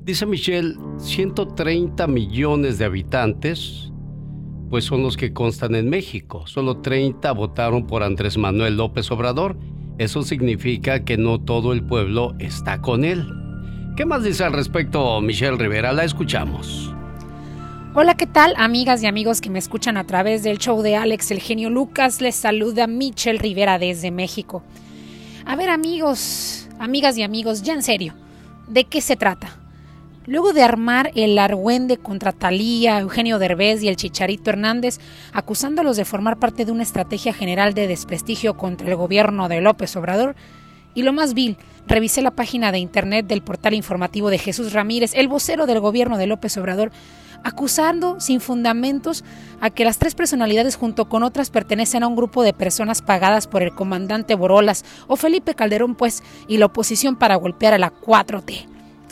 Dice Michelle, 130 millones de habitantes, pues son los que constan en México. Solo 30 votaron por Andrés Manuel López Obrador. Eso significa que no todo el pueblo está con él. ¿Qué más dice al respecto Michelle Rivera? La escuchamos. Hola, ¿qué tal, amigas y amigos que me escuchan a través del show de Alex, el genio Lucas? Les saluda Michelle Rivera desde México. A ver, amigos, amigas y amigos, ya en serio, ¿de qué se trata? Luego de armar el argüende contra Thalía, Eugenio Derbez y el Chicharito Hernández, acusándolos de formar parte de una estrategia general de desprestigio contra el gobierno de López Obrador, y lo más vil, revisé la página de internet del portal informativo de Jesús Ramírez, el vocero del gobierno de López Obrador, acusando sin fundamentos a que las tres personalidades junto con otras pertenecen a un grupo de personas pagadas por el comandante Borolas o Felipe Calderón, pues, y la oposición para golpear a la 4T.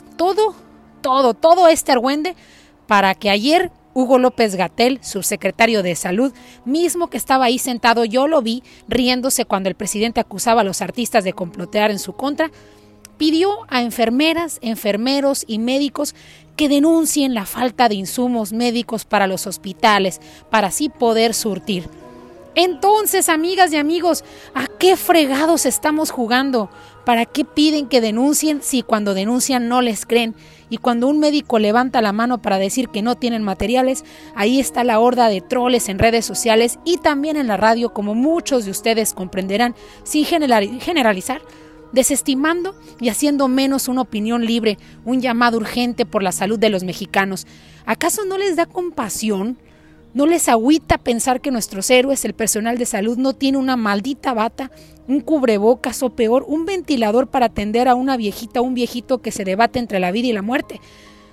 Todo este argüende para que ayer Hugo López-Gatell, subsecretario de Salud, mismo que estaba ahí sentado, yo lo vi riéndose cuando el presidente acusaba a los artistas de complotear en su contra, pidió a enfermeras, enfermeros y médicos que denuncien la falta de insumos médicos para los hospitales, para así poder surtir. Entonces, amigas y amigos, ¿a qué fregados estamos jugando? ¿Para qué piden que denuncien si cuando denuncian no les creen? Y cuando un médico levanta la mano para decir que no tienen materiales, ahí está la horda de troles en redes sociales y también en la radio, como muchos de ustedes comprenderán, sin generalizar, desestimando y haciendo menos una opinión libre, un llamado urgente por la salud de los mexicanos. ¿Acaso no les da compasión? ¿No les agüita pensar que nuestros héroes, el personal de salud, no tiene una maldita bata, un cubrebocas o peor, un ventilador para atender a una viejita o un viejito que se debate entre la vida y la muerte?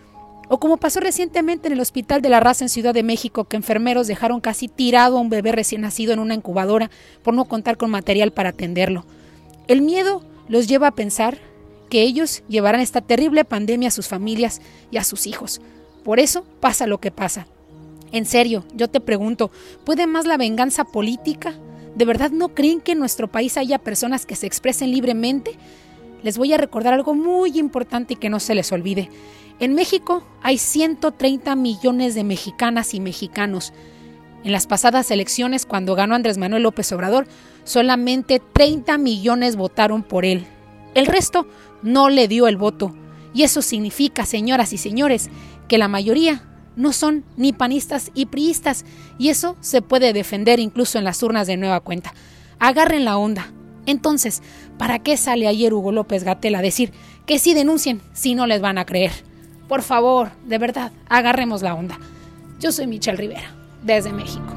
O como pasó recientemente en el Hospital de la Raza en Ciudad de México, que enfermeros dejaron casi tirado a un bebé recién nacido en una incubadora por no contar con material para atenderlo. El miedo los lleva a pensar que ellos llevarán esta terrible pandemia a sus familias y a sus hijos. Por eso pasa lo que pasa. En serio, yo te pregunto, ¿puede más la venganza política? ¿De verdad no creen que en nuestro país haya personas que se expresen libremente? Les voy a recordar algo muy importante y que no se les olvide. En México hay 130 millones de mexicanas y mexicanos. En las pasadas elecciones, cuando ganó Andrés Manuel López Obrador, solamente 30 millones votaron por él. El resto no le dio el voto. Y eso significa, señoras y señores, que la mayoría no son ni panistas y priistas, y eso se puede defender incluso en las urnas de nueva cuenta. Agarren la onda. Entonces, ¿para qué sale ayer Hugo López-Gatell a decir que sí denuncien si no les van a creer? Por favor, de verdad, agarremos la onda. Yo soy Michelle Rivera, desde México.